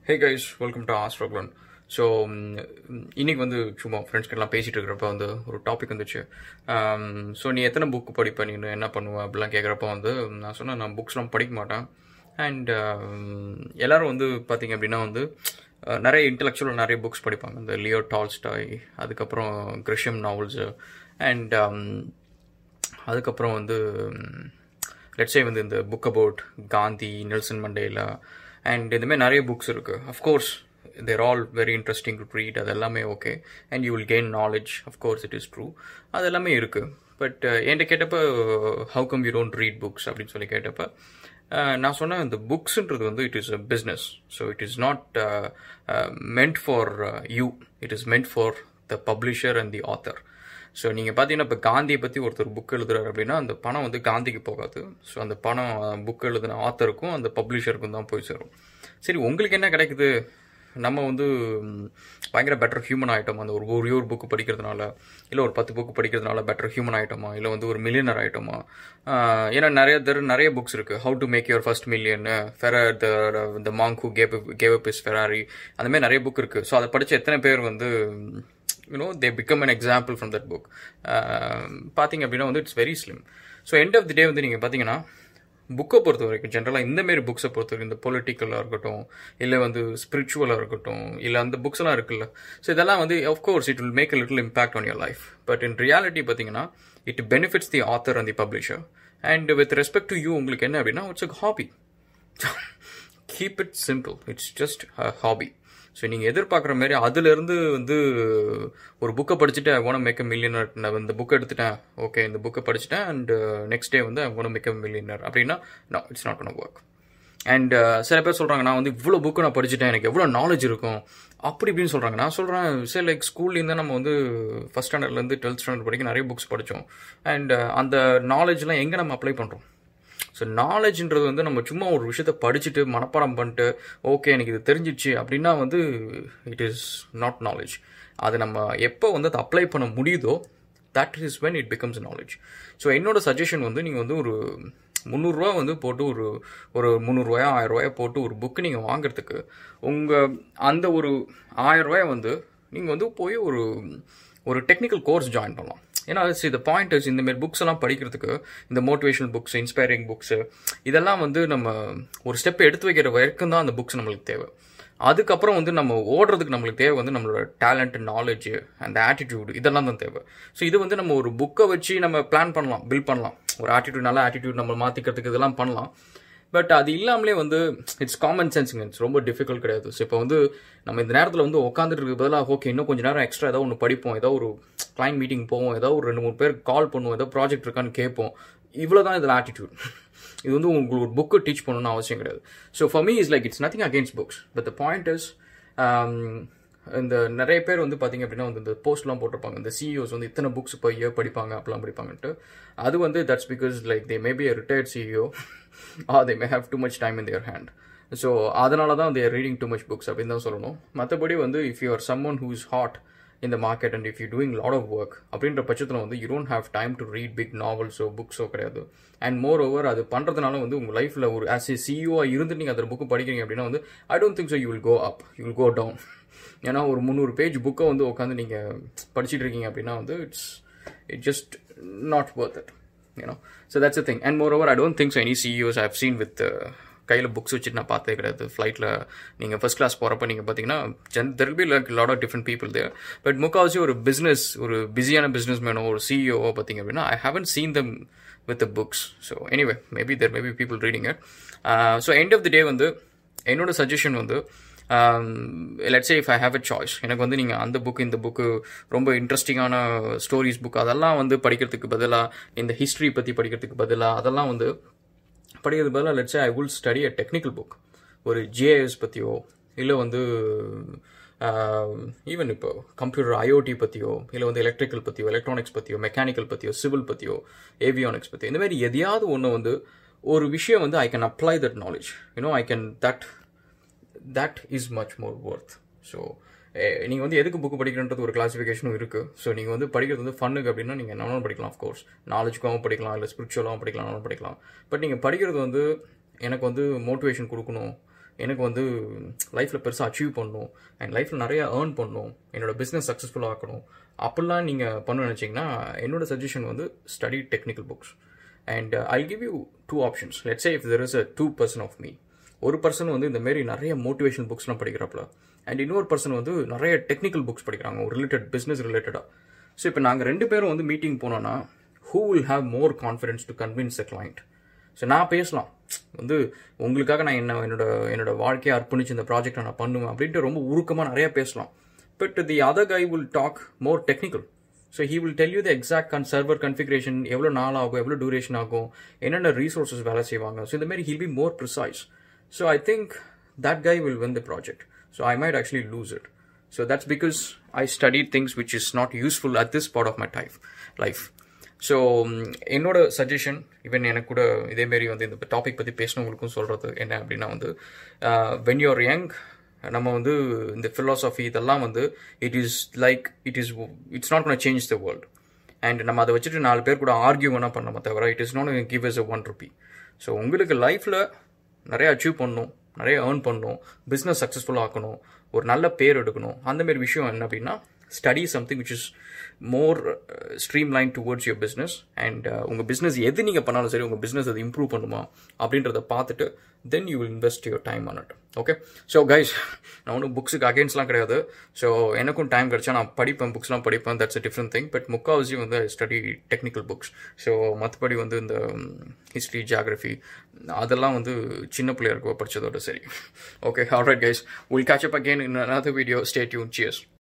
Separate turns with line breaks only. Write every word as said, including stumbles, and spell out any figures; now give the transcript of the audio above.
Hey guys, welcome to Astroclan. So இன்னைக்கு வந்து சும்மா ஃப்ரெண்ட்ஸ் கிட்டலாம் பேசிகிட்டு இருக்கிறப்ப வந்து ஒரு டாபிக் வந்துச்சு. ஸோ நீ எத்தனை புக்கு படிப்ப, நீ என்ன பண்ணுவ அப்படிலாம் கேட்குறப்ப வந்து நான் சொன்னேன், நான் புக்ஸ்லாம் படிக்க மாட்டேன். அண்ட் எல்லோரும் வந்து பார்த்திங்க அப்படின்னா வந்து நிறைய இன்டெலெக்சுவல் நிறைய புக்ஸ் படிப்பாங்க. இந்த லியோ டால்ஸ்டாய், அதுக்கப்புறம் கிரிஷம் நாவல்ஸு, அண்ட் அதுக்கப்புறம் வந்து லெட்ஸே வந்து இந்த book about Gandhi, Nelson Mandela, and இதுமாதிரி நிறைய புக்ஸ் இருக்குது. Of course they're all very interesting to read. அது எல்லாமே okay. And you will gain knowledge. Of course it is true. அது எல்லாமே இருக்குது. பட் என்கிட்ட கேட்டப்போ how come you don't read books அப்படின்னு சொல்லி கேட்டப்போ நான் சொன்னேன், இந்த புக்ஸுன்றது வந்து it is a business. So it is not meant for you, it is meant for the publisher and the author. So நீங்கள் பார்த்தீங்கன்னா இப்போ காந்தியை பற்றி ஒருத்தர் புக் எழுதுறாரு அப்படின்னா அந்த பணம் வந்து காந்திக்கு போகாது. ஸோ அந்த பணம் புக் எழுதின ஆத்தருக்கும் அந்த பப்ளிஷருக்கும் தான் போய் சேரும். சரி, உங்களுக்கு என்ன கிடைக்குது? நம்ம வந்து பயங்கர பெட்டர் ஹியூமன் ஆகிட்டோமா அந்த ஒரு ஒரே ஒரு புக்கு படிக்கிறதுனால, இல்லை ஒரு பத்து புக்கு படிக்கிறதுனால பெட்டர் ஹியூமன் ஆகிட்டோமா, இல்லை வந்து ஒரு மில்லியனர் ஆகிட்டோமா? ஏன்னா நிறைய தர நிறைய புக்ஸ் இருக்குது. How to make your first million, ஃபெர the the monk who gave gave up is Ferrari, அந்த மாதிரி நிறைய புக் இருக்குது. ஸோ அதை படித்த எத்தனை பேர் வந்து you know they become an example from that book. பார்த்தீங்க அப்படின்னா வந்து it's very slim. So end of the day வந்து நீங்கள் பார்த்தீங்கன்னா புக்கை பொறுத்த வரைக்கும் ஜென்ரலாக இந்தமாரி புக்ஸை பொறுத்த வரைக்கும் இந்த பொலிட்டிக்கலாக இருக்கட்டும், இல்லை வந்து ஸ்பிரிச்சுவலாக இருக்கட்டும், இல்லை அந்த புக்ஸ் எல்லாம் இருக்குல்ல, ஸோ இதெல்லாம் வந்து of course it will make a little impact on your life. But in reality பார்த்தீங்கன்னா it benefits the author and the publisher. And with respect to you உங்களுக்கு என்ன அப்படின்னா it's a hobby. Keep it simple. It's just a hobby. So நீங்கள் எதிர்பார்க்குற மாதிரி அதுலேருந்து வந்து ஒரு புக்கை படிச்சுட்டு I want make a millionaire, நான் இந்த புக்கை எடுத்துட்டேன், ஓகே இந்த புக்கை படிச்சுட்டேன் அண்ட் நெக்ஸ்ட் டே வந்து I want make a millionaire அப்படின்னா no, it's not gonna work. And சில பேர் சொல்கிறாங்க, நான் வந்து இவ்வளோ புக்கு நான் படிச்சுட்டேன், எனக்கு எவ்வளோ நாலேஜ் இருக்கும் அப்படி இப்படின்னு சொல்கிறாங்க. நான் சொல்கிறேன், சரி லைக் ஸ்கூல்லேருந்து நம்ம வந்து ஃபஸ்ட் ஸ்டாண்டர்ட்லேருந்து டுவெல்த் ஸ்டாண்டர்ட் படிக்க நிறைய புக்ஸ் படித்தோம். அண்ட் அந்த நாலேஜ்லாம் எங்கே நம்ம அப்ளை பண்ணுறோம்? ஸோ நாலேஜ்ன்றது வந்து நம்ம சும்மா ஒரு விஷயத்த படிச்சுட்டு மனப்பாடம் பண்ணிட்டு ஓகே எனக்கு இது தெரிஞ்சிச்சு அப்படின்னா வந்து இட் இஸ் நாட் நாலேஜ். அது நம்ம எப்போ வந்து அதை அப்ளை பண்ண முடியுதோ that is when it becomes knowledge. So என்னோட சஜஷன் வந்து நீங்கள் வந்து ஒரு முந்நூறுரூவா வந்து போட்டு ஒரு ஒரு முந்நூறுரூவாயா ஆயிரம் ரூபாயா போட்டு ஒரு புக்கு நீங்கள் வாங்குறதுக்கு உங்கள் அந்த ஒரு ஆயிரம் ரூபாயை வந்து நீங்கள் வந்து போய் ஒரு ஒரு டெக்னிக்கல் கோர்ஸ் ஜாயின் பண்ணலாம். ஏன்னா சி த பாயிண்ட் இஸ் இந்தமாரி புக்ஸ் எல்லாம் படிக்கிறதுக்கு இந்த மோட்டிவேஷனல் புக்ஸ், இன்ஸ்பைரிங் புக்ஸு, இதெல்லாம் வந்து நம்ம ஒரு ஸ்டெப் எடுத்து வைக்கிற வரைக்கும் தான் அந்த புக்ஸ் நம்மளுக்கு தேவை. அதுக்கப்புறம் வந்து நம்ம ஓடுறதுக்கு நம்மளுக்கு தேவை வந்து நம்மளோட டேலண்ட், நாலேஜ், அந்த ஆட்டிடியூடு, இதெல்லாம் தான் தேவை. ஸோ இது வந்து நம்ம ஒரு புக்கை வச்சு நம்ம பிளான் பண்ணலாம், பில்ட் பண்ணலாம். ஒரு ஆட்டிடியூட், நல்ல ஆட்டிடியூட் நம்ம மாற்றிக்கிறதுக்கு இதெல்லாம் பண்ணலாம். பட் அது இல்லாமலே வந்து இட்ஸ் காமன் சென்ஸுங்க. இட்ஸ் ரொம்ப டிஃபிகல்ட் கிடையாது. ஸோ இப்போ வந்து நம்ம இந்த நேரத்தில் வந்து உட்காந்துட்டு இருக்க பதிலாக ஓகே இன்னும் கொஞ்சம் நேரம் எக்ஸ்ட்ரா ஏதோ ஒன்று படிப்போம், ஏதோ ஒரு கிளைண்ட் மீட்டிங் போவோம், ஏதோ ஒரு ரெண்டு மூணு பேர் கால் பண்ணுவோம், ஏதோ ப்ராஜெக்ட் இருக்கான்னு கேட்போம். இவ்வளோ தான் இதில் ஆட்டிடியூட். இது வந்து உங்களுக்கு ஒரு புக்கு டீச் பண்ணணும்னு அவசியம் கிடையாது. So for me is like it's nothing against books. But the point is இந்த நிறைய பேர் வந்து பார்த்திங்க அப்படின்னா வந்து இந்த போஸ்ட்லாம் போட்டிருப்பாங்க, இந்த சிஇஓஸ் வந்து இத்தனை புக்ஸ் இப்போ இயர் படிப்பாங்க அப்படிலாம் படிப்பாங்கன்ட்டு. அது வந்து that's because like they may be a retired CEO or they may have too much time in their hand. So அதனால தான் they're reading too much books அப்படின்னு தான் சொல்லணும். மற்றபடி வந்து if you are someone who is hot in the market and if you're doing a lot of work அப்படின்ற பட்சத்தில் வந்து you don't have time to read big novels or books ஓ கிடையாது. And more over அது பண்ணுறதுனால வந்து உங்கள் லைஃப்பில் ஒரு ஆஸ் ஏ சிஇஓ இருந்து நீங்கள் அந்த புக்கு படிக்கிறீங்க அப்படின்னா வந்து I don't think so you will go up, you will go down. ஏன்னா ஒரு முந்நூறு பேஜ் புக்கை வந்து உட்காந்து நீங்கள் படிச்சுட்டு இருக்கீங்க அப்படின்னா வந்து it's it just not worth it, you know. So that's a thing. And moreover I don't think so any CEOs I have seen with கையில் புக்ஸ் வச்சுட்டு நான் பார்த்தே கிடையாது. ஃப்ளைட்டில் நீங்கள் ஃபஸ்ட் கிளாஸ் போகிறப்ப நீங்கள் பார்த்தீங்கன்னா then there will be like lot of different people there. But முக்கால்வாசி ஒரு பிஸ்னஸ், ஒரு பிஸியான பிஸ்னஸ் மேனோ, ஒரு சிஇஓவோ பார்த்தீங்க அப்படின்னா I haven't seen them with the books. So anyway maybe there maybe people reading it. So end of the day வந்து என்னோட சஜஷன் வந்து let's say if I have a choice, எனக்கு வந்து நீங்கள் அந்த புக்கு இந்த புக்கு ரொம்ப இன்ட்ரெஸ்டிங்கான ஸ்டோரிஸ் புக் அதெல்லாம் வந்து படிக்கிறதுக்கு பதிலாக, இந்த ஹிஸ்ட்ரி பற்றி படிக்கிறதுக்கு பதிலாக அதெல்லாம் வந்து படிக்கிறது பதிலாக let's say I will study a technical book, ஒரு ஜிஏஎஸ் பற்றியோ, இல்லை வந்து ஈவன் இப்போ கம்ப்யூட்டர் ஐஓடி பற்றியோ, இல்லை வந்து எலக்ட்ரிக்கல் பற்றியோ, எலக்ட்ரானிக்ஸ் பற்றியோ, மெக்கானிக்கல் பற்றியோ, சிவில் பற்றியோ, ஏவியானிக்ஸ் பற்றியோ, இந்த மாதிரி எதையாவது ஒன்று வந்து ஒரு விஷயம் வந்து I can apply that knowledge, you know I can that that is much more worth. So நீங்கள் வந்து எதுக்கு புக்கு படிக்கிறன்றது ஒரு கிளாஸிஃபிகேஷனும் இருக்குது. ஸோ நீங்கள் வந்து படிக்கிறது வந்து ஃபன்னுக்கு அப்படின்னா நீங்கள் என்ன படிக்கலாம், ஆஃப்கோர்ஸ் நாலேஜுக்காகவும் படிக்கலாம், இல்லை ஸ்பிரிச்சுவலாகவும் படிக்கலாம், படிக்கலாம். பட் நீங்கள் படிக்கிறது வந்து எனக்கு வந்து மோட்டிவேஷன் கொடுக்கணும், எனக்கு வந்து லைஃப்பில் பெருசாக அச்சீவ் பண்ணணும் அண்ட் லைஃப்பில் நிறைய ஏர்ன் பண்ணணும், என்னோடய பிஸ்னஸ் சக்ஸஸ்ஃபுல்லாக ஆக்கணும் அப்படிலாம் நீங்கள் பண்ண நினச்சிங்கன்னா என்னோட சஜஷன் வந்து study technical books. And I give you two options. Let's say if there is a two person of me. ஒரு பர்சன் வந்து இந்த மாரி நிறைய மோட்டிவேஷனல் புக்ஸ்லாம் படிக்கிறப்பல, அண்ட் இன்னொரு பர்சன் வந்து நிறைய டெக்னிக்கல் புக்ஸ் படிக்கிறாங்க ஒரு ரிலேட்டட் பிஸ்னஸ் ரிலேட்டடாக. ஸோ இப்போ நாங்கள் ரெண்டு பேரும் வந்து மீட்டிங் போனோன்னா who will have more confidence to convince the client? So நான் பேசலாம் வந்து உங்களுக்காக நான் என்ன என்னோட என்னோட வாழ்க்கையை அர்ப்பணிச்சு இந்த ப்ராஜெக்டை நான் பண்ணுவேன் அப்படின்ட்டு ரொம்ப உருக்கமாக நிறையா பேசலாம். But the other guy will talk more technical. So he will tell you the exact கன் சர்வர் கன்ஃபிகரேஷன், எவ்வளோ நாள் ஆகும், எவ்வளோ டூரேஷன் ஆகும், என்னென்ன ரீசோர்ஸஸ் வேலை செய்வாங்க. ஸோ இந்த மாதிரி he'll be more precise. So I think that guy will win the project. So I might actually lose it. So that's because I studied things which is not useful at this part of my life. So என்னோட suggestion even எனக்கு கூட இதேமாரி வந்து இந்த topic பற்றி பேசினவங்களுக்கும் சொல்கிறது என்ன அப்படின்னா வந்து வென் யூஆர் யங் நம்ம வந்து இந்த ஃபிலாசபி இதெல்லாம் வந்து it is like it is it's not gonna change the world. And நம்ம அதை வச்சுட்டு நாலு பேர் கூட ஆர்கியூ வேணால் பண்ணோமே தவிர it is not give us a one rupee. So உங்களுக்கு லைஃப்பில் நிறைய அச்சீவ் பண்ணணும், நிறைய ஏர்ன் பண்ணணும், பிஸ்னஸ் சக்ஸஸ்ஃபுல்லாக ஆக்கணும், ஒரு நல்ல பேர் எடுக்கணும், அந்தமாரி விஷயம் என்ன அப்படின்னா study something which is more streamline towards your business. And உங்கள் பிஸ்னஸ் எது நீங்கள் பண்ணாலும் சரி உங்கள் பிஸ்னஸ் அது இம்ப்ரூவ் பண்ணுமா அப்படின்றத பார்த்துட்டு then you will invest your time on it. Okay. So guys, நான் ஒன்றும் புக்ஸுக்கு அகேன்ஸ்ட்லாம் கிடையாது. ஸோ எனக்கும் டைம் கிடச்சா நான் படிப்பேன், புக்ஸ்லாம் படிப்பேன், that's a different thing. But முக்கால்வாசி வந்து ஸ்டடி டெக்னிக்கல் புக்ஸ். ஸோ மற்றபடி வந்து இந்த ஹிஸ்ட்ரி, ஜியாகிரஃபி அதெல்லாம் வந்து சின்ன பிள்ளையா இருக்க படித்ததோட சரி. Okay, alright guys, will catch up again in another video. Stay tuned. Cheers.